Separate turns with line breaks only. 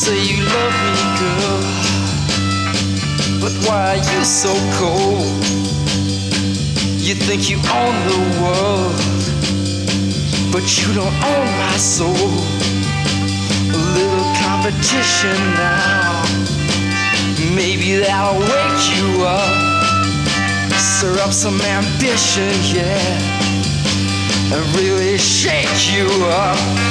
say you love me, girl, but why are you so cold? You think you own the world, but you don't own my soul. A little competition now, maybe that'll wake you up. Stir up some ambition, yeah, and really shake you up.